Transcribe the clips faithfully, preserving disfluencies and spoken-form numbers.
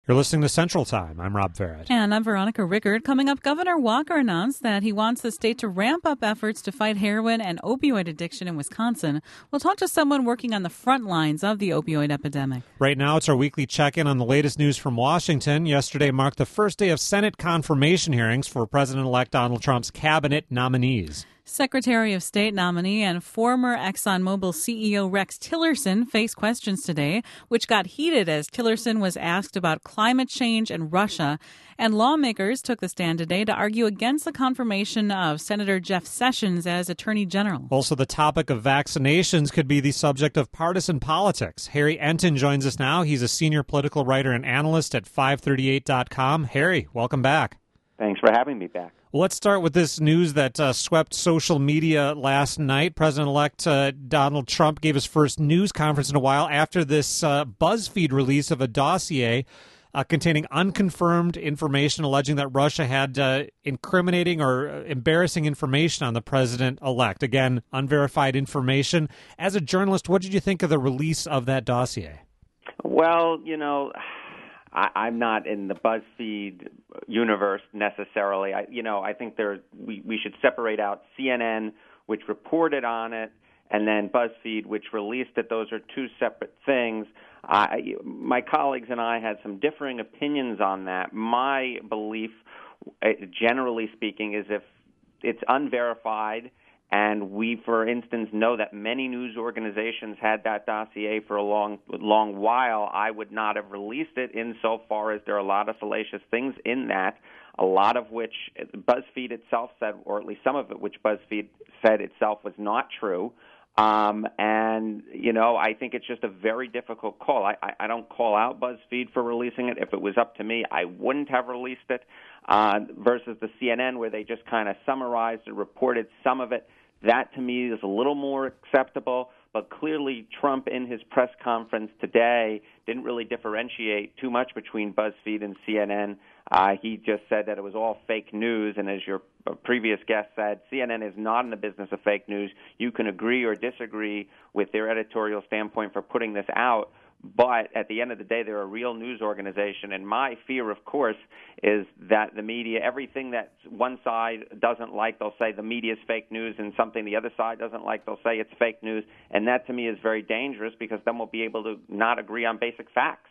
You're listening to Central Time. I'm Rob Farrett. And I'm Veronica Rickard. Coming up, Governor Walker announced that he wants the state to ramp up efforts to fight heroin and opioid addiction in Wisconsin. We'll talk to someone working on the front lines of the opioid epidemic. Right now, it's our weekly check-in on the latest news from Washington. Yesterday marked the first day of Senate confirmation hearings for President-elect Donald Trump's cabinet nominees. Secretary of State nominee and former ExxonMobil C E O Rex Tillerson faced questions today, which got heated as Tillerson was asked about climate change and Russia. And lawmakers took the stand today to argue against the confirmation of Senator Jeff Sessions as Attorney General. Also, the topic of vaccinations could be the subject of partisan politics. Harry Enton joins us now. He's a senior political writer and analyst at five thirty-eight dot com. Harry, welcome back. Thanks for having me back. Well, let's start with this news that uh, swept social media last night. President-elect uh, Donald Trump gave his first news conference in a while after this uh, BuzzFeed release of a dossier uh, containing unconfirmed information alleging that Russia had uh, incriminating or embarrassing information on the president-elect. Again, unverified information. As a journalist, what did you think of the release of that dossier? Well, you know, I, I'm not in the BuzzFeed universe necessarily. I, you know, I think there we, we should separate out C N N, which reported on it, and then BuzzFeed, which released it. Those are two separate things. I, my colleagues and I had some differing opinions on that. My belief, generally speaking, is if it's unverified, and we, for instance, know that many news organizations had that dossier for a long, long while, I would not have released it insofar as there are a lot of salacious things in that, a lot of which BuzzFeed itself said, or at least some of it which BuzzFeed said itself was not true. Um, and, you know, I think it's just a very difficult call. I, I, I don't call out BuzzFeed for releasing it. If it was up to me, I wouldn't have released it, uh, versus the C N N where they just kind of summarized and reported some of it. That, to me, is a little more acceptable, but clearly Trump in his press conference today didn't really differentiate too much between BuzzFeed and C N N. Uh, he just said that it was all fake news, and as your previous guest said, C N N is not in the business of fake news. You can agree or disagree with their editorial standpoint for putting this out, but at the end of the day, they're a real news organization, and my fear, of course, is that the media, everything that one side doesn't like, they'll say the media is fake news, and something the other side doesn't like, they'll say it's fake news, and that to me is very dangerous because then we'll be able to not agree on basic facts.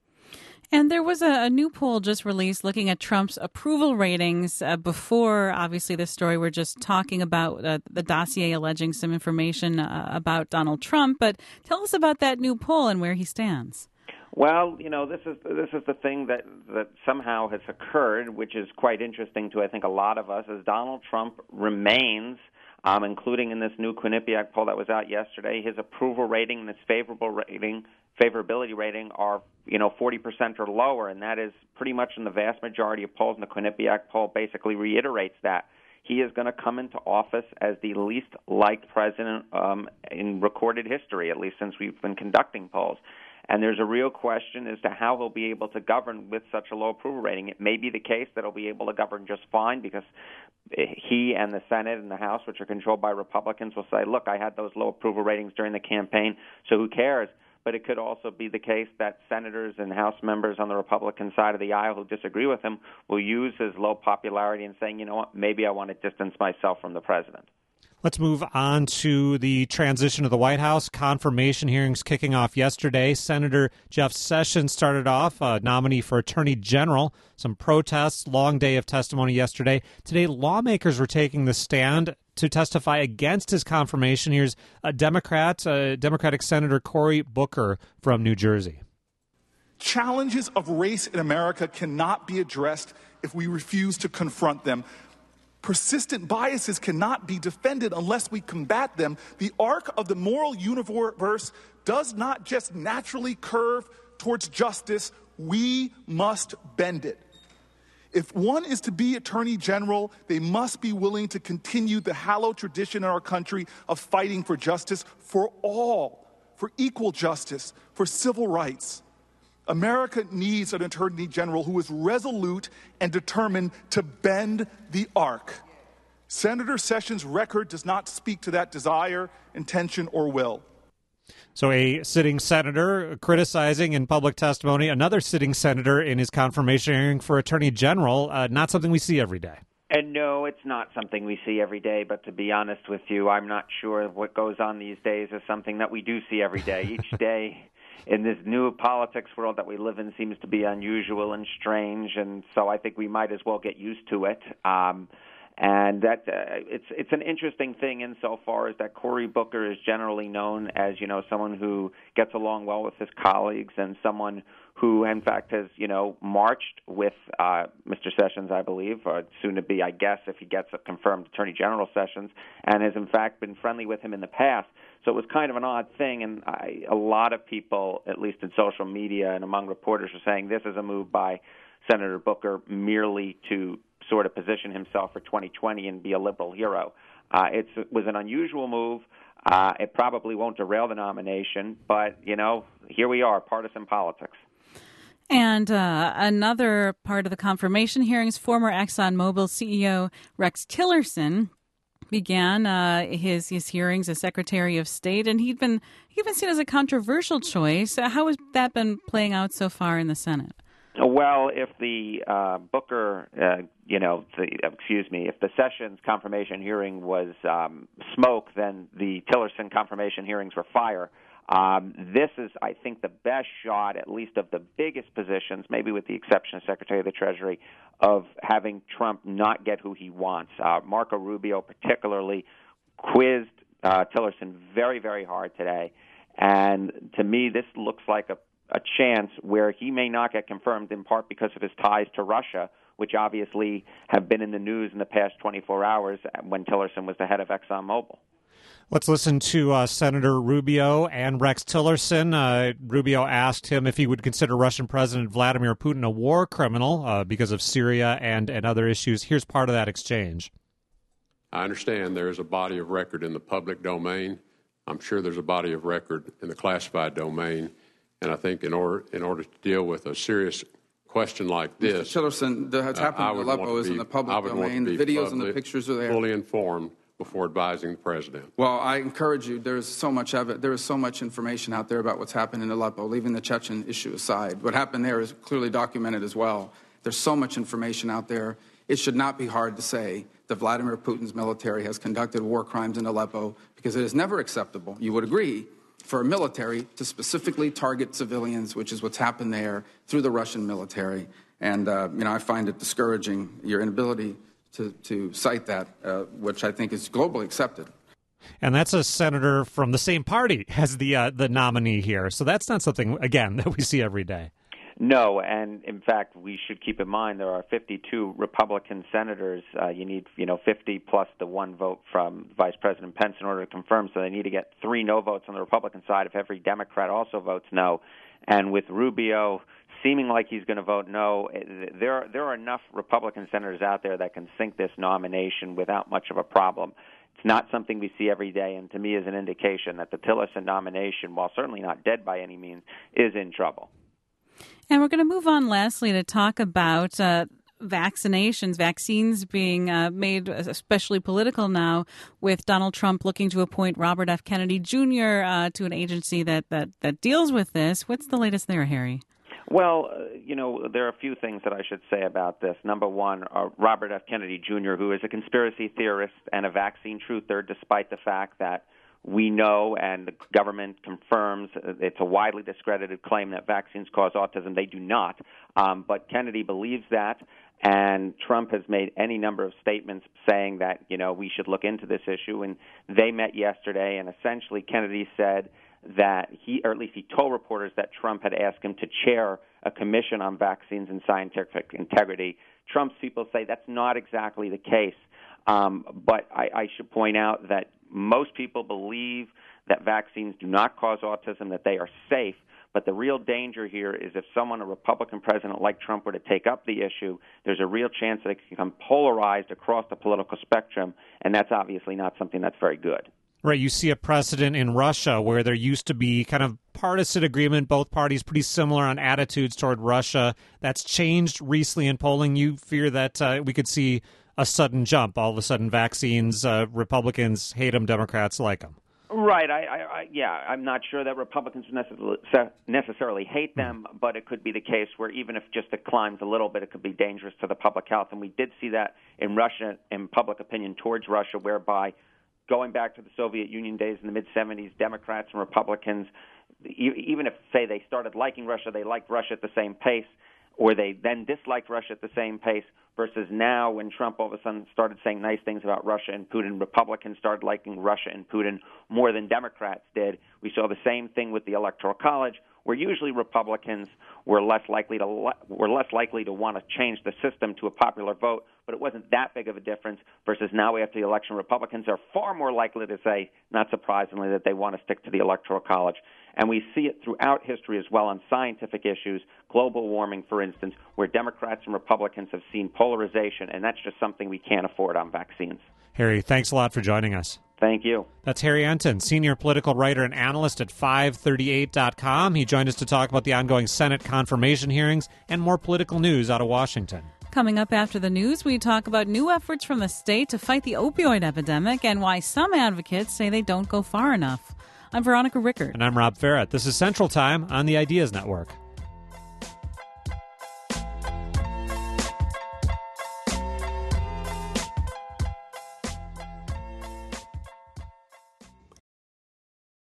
And there was a, a new poll just released looking at Trump's approval ratings uh, before, obviously, this story. We're just talking about uh, the dossier alleging some information uh, about Donald Trump. But tell us about that new poll and where he stands. Well, you know, this is this is the thing that, that somehow has occurred, which is quite interesting to, I think, a lot of us, is Donald Trump remains, um, including in this new Quinnipiac poll that was out yesterday, his approval rating and his favorable rating, favorability rating are, you know, forty percent or lower, and that is pretty much in the vast majority of polls, and the Quinnipiac poll basically reiterates that. He is going to come into office as the least liked president um, in recorded history, at least since we've been conducting polls. And there's a real question as to how he'll be able to govern with such a low approval rating. It may be the case that he'll be able to govern just fine because he and the Senate and the House, which are controlled by Republicans, will say, look, I had those low approval ratings during the campaign, so who cares? But it could also be the case that senators and House members on the Republican side of the aisle who disagree with him will use his low popularity and saying, you know what, maybe I want to distance myself from the president. Let's move on to the transition of the White House. Confirmation hearings kicking off yesterday. Senator Jeff Sessions started off, a nominee for Attorney General. Some protests, long day of testimony yesterday. Today, lawmakers were taking the stand to testify against his confirmation. Here's a Democrat, uh, Democratic Senator Cory Booker from New Jersey. Challenges of race in America cannot be addressed if we refuse to confront them. Persistent biases cannot be defended unless we combat them. The arc of the moral universe does not just naturally curve towards justice. We must bend it. If one is to be Attorney General, they must be willing to continue the hallowed tradition in our country of fighting for justice for all, for equal justice, for civil rights. America needs an Attorney General who is resolute and determined to bend the arc. Senator Sessions' record does not speak to that desire, intention, or will. So a sitting senator criticizing in public testimony another sitting senator in his confirmation hearing for attorney general, uh, not something we see every day. And no, it's not something we see every day, but to be honest with you, I'm not sure what goes on these days is something that we do see every day. Each day in this new politics world that we live in seems to be unusual and strange, and so I think we might as well get used to it. Um, and that uh, it's it's an interesting thing insofar as that Cory Booker is generally known as, you know, someone who gets along well with his colleagues and someone who, in fact, has, you know, marched with uh, Mister Sessions, I believe, or soon to be, I guess, if he gets a confirmed Attorney General Sessions, and has, in fact, been friendly with him in the past. So it was kind of an odd thing, and I, a lot of people, at least in social media and among reporters, are saying this is a move by Senator Booker merely to sort of position himself for twenty twenty and be a liberal hero. Uh, it's, it was an unusual move. Uh, it probably won't derail the nomination, but, you know, here we are, partisan politics. And uh, another part of the confirmation hearings, former ExxonMobil C E O Rex Tillerson began uh, his his hearings as Secretary of State, and he'd been he'd been seen as a controversial choice. How has that been playing out so far in the Senate? Well, if the uh, Booker, uh, you know, the, excuse me, if the Sessions confirmation hearing was um, smoke, then the Tillerson confirmation hearings were fire. Um, this is, I think, the best shot, at least of the biggest positions, maybe with the exception of Secretary of the Treasury, of having Trump not get who he wants. Uh, Marco Rubio particularly quizzed uh, Tillerson very, very hard today. And to me, this looks like a, a chance where he may not get confirmed, in part because of his ties to Russia, which obviously have been in the news in the past twenty-four hours when Tillerson was the head of ExxonMobil. Let's listen to uh, Senator Rubio and Rex Tillerson. Uh, Rubio asked him if he would consider Russian President Vladimir Putin a war criminal uh, because of Syria and, and other issues. Here's part of that exchange. I understand there is a body of record in the public domain. I'm sure there's a body of record in the classified domain. And I think in order in order to deal with a serious question like this, Mister Tillerson, what's happened uh, in Aleppo is be, in the public domain. The videos and the pictures are there. Fully informed before advising the president. Well, I encourage you. There's so much of it. There is so much information out there about what's happened in Aleppo, leaving the Chechen issue aside. What happened there is clearly documented as well. There's so much information out there. It should not be hard to say that Vladimir Putin's military has conducted war crimes in Aleppo, because it is never acceptable, you would agree, for a military to specifically target civilians, which is what's happened there through the Russian military. And, uh, you know, I find it discouraging, your inability to, to cite that, uh, which I think is globally accepted. And that's a senator from the same party as the uh, the nominee here. So that's not something, again, that we see every day. No, and in fact, we should keep in mind there are fifty-two Republican senators. Uh, you need, you know, fifty plus the one vote from Vice President Pence in order to confirm. So they need to get three no votes on the Republican side if every Democrat also votes no. And with Rubio seeming like he's going to vote no, there there are enough Republican senators out there that can sink this nomination without much of a problem. It's not something we see every day, and to me is an indication that the Tillerson nomination, while certainly not dead by any means, is in trouble. And we're going to move on, lastly, to talk about uh, vaccinations, vaccines being uh, made especially political now, with Donald Trump looking to appoint Robert F. Kennedy Junior uh, to an agency that, that, that deals with this. What's the latest there, Harry? Well, uh, you know, there are a few things that I should say about this. Number one, uh, Robert F. Kennedy Junior, who is a conspiracy theorist and a vaccine truther, despite the fact that we know and the government confirms it's a widely discredited claim that vaccines cause autism. They do not. Um, but Kennedy believes that, and Trump has made any number of statements saying that, you know, we should look into this issue. And they met yesterday, and essentially Kennedy said that he, or at least he told reporters that Trump had asked him to chair a commission on vaccines and scientific integrity. Trump's people say that's not exactly the case. Um, but I, I should point out that most people believe that vaccines do not cause autism, that they are safe. But the real danger here is if someone, a Republican president like Trump, were to take up the issue, there's a real chance that it can become polarized across the political spectrum, and that's obviously not something that's very good. Right, you see a precedent in Russia where there used to be kind of partisan agreement, both parties pretty similar on attitudes toward Russia. That's changed recently in polling. You fear that uh, we could see a sudden jump. All of a sudden, vaccines, uh, Republicans hate them, Democrats like them. Right. I, I, I, yeah, I'm not sure that Republicans necess- necessarily hate them, but it could be the case where even if just it climbs a little bit, it could be dangerous to the public health. And we did see that in Russia, in public opinion towards Russia, whereby going back to the Soviet Union days in the mid-seventies, Democrats and Republicans, even if, say, they started liking Russia, they liked Russia at the same pace, or they then disliked Russia at the same pace, versus now when Trump all of a sudden started saying nice things about Russia and Putin, Republicans started liking Russia and Putin more than Democrats did. We saw the same thing with the Electoral College, where usually Republicans were less likely to were less likely to want to change the system to a popular vote, but it wasn't that big of a difference, versus now after the election, Republicans are far more likely to say, not surprisingly, that they want to stick to the Electoral College. And we see it throughout history as well on scientific issues, global warming, for instance, where Democrats and Republicans have seen polarization, and that's just something we can't afford on vaccines. Harry, thanks a lot for joining us. Thank you. That's Harry Enten, senior political writer and analyst at five thirty-eight dot com. He joined us to talk about the ongoing Senate confirmation hearings and more political news out of Washington. Coming up after the news, we talk about new efforts from the state to fight the opioid epidemic and why some advocates say they don't go far enough. I'm Veronica Rickert. And I'm Rob Farrett. This is Central Time on the Ideas Network.